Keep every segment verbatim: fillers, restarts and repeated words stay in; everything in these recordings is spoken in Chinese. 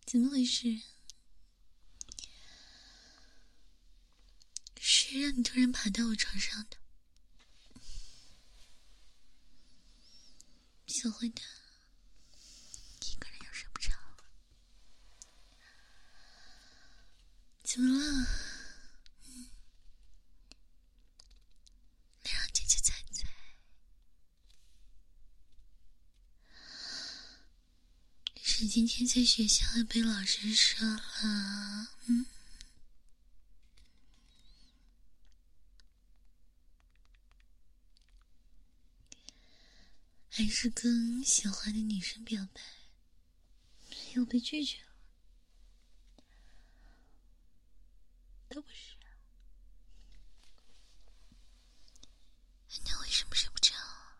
怎么回事？谁让你突然爬到我床上的？小坏蛋，一个人又睡不着，怎么了？嗯，来让姐姐猜猜。是今天在学校被老师说了，嗯，还是跟喜欢的女生表白，又被拒绝了？都不是啊。那为什么睡不着啊？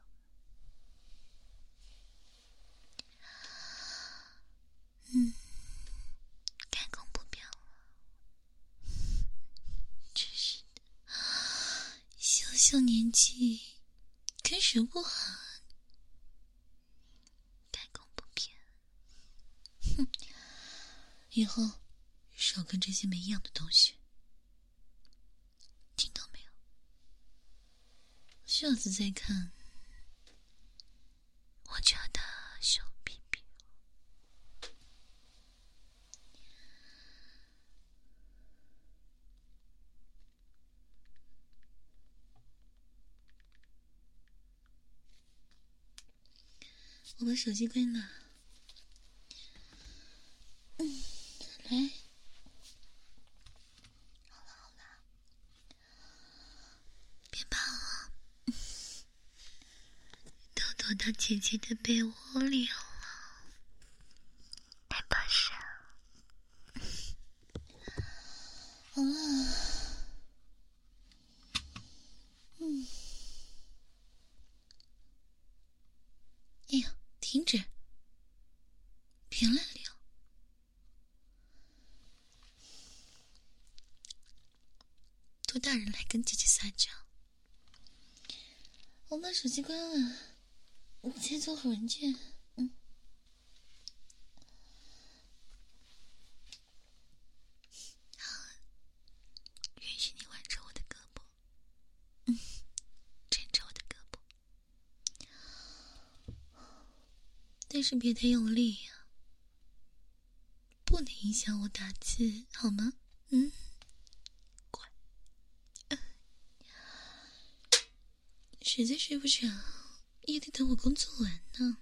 嗯，开工不表了，真是的，小小年纪跟谁不好？开工不偏，哼，以后少跟这些没样的东西，听到没有？下次再看，我就要打小屁屁。我把手机关了。嗯，来，好了好了，别怕了，都躲到姐姐的被窝里了，太巴适了。好了，嗯，哎呀，停止，别乱聊。多大人来跟姐姐撒娇？我把手机关了，我先做会文件。嗯，好，允许你挽着我的胳膊，嗯，牵着我的胳膊，但是别太用力呀、啊，不能影响我打字，好吗？嗯，乖。呃、实在睡不着，也得等我工作完呢。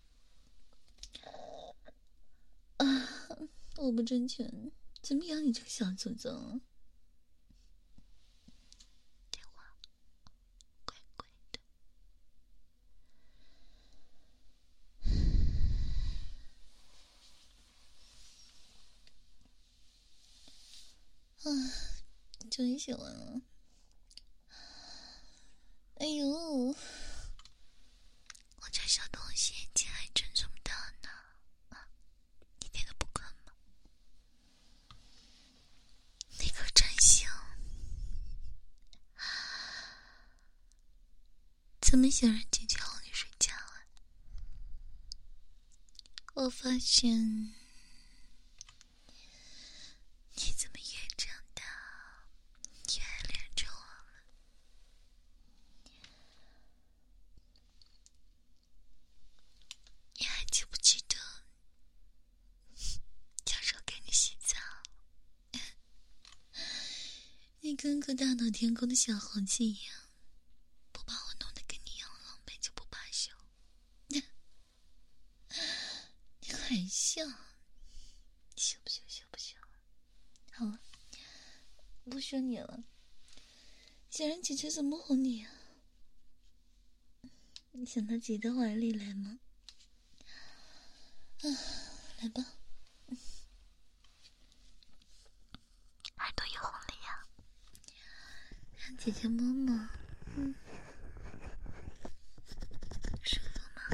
啊，我不争权，怎么养你这个小祖宗？电话，乖乖的。啊，终于写完了。哎呦，我这小东西眼睛还真这么大呢，啊，一点都不困吗？那个真香，怎么想让姐姐哄你睡觉啊？我发现你怎么越长大越爱连着我了。你还记不记得小时候给你洗澡，你跟个大闹天宫的小猴子一样，不把我弄得跟你一样狼狈就不罢休。你还笑？羞不羞？羞不羞？好了，不说你了。想让姐姐怎么哄你啊？你想到姐的怀里来吗？啊，来吧。耳朵也红了呀，让姐姐摸摸。嗯，舒服吗？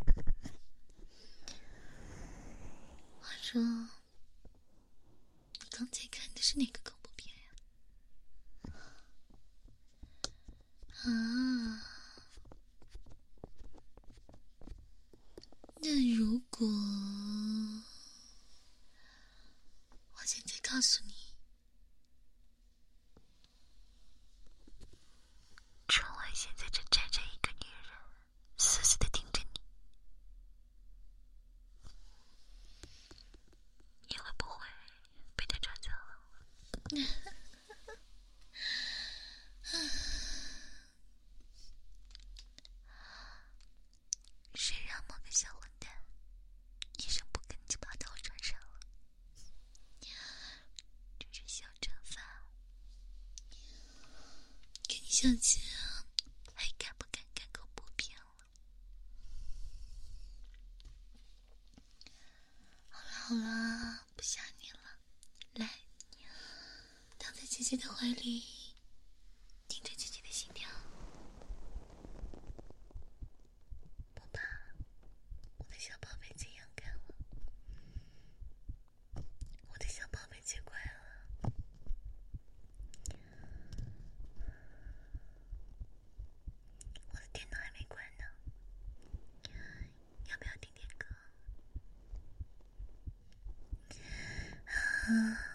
我说，你刚才看的是哪个恐怖片呀？啊，那如果小姐还敢不敢开口不骗了？好了好了，不吓你了，来，躺在姐姐的怀里，听着姐姐的心跳。不怕，我的小宝贝最勇敢了，我的小宝贝最乖了。我的电脑还没关呢，要不要听点歌？啊，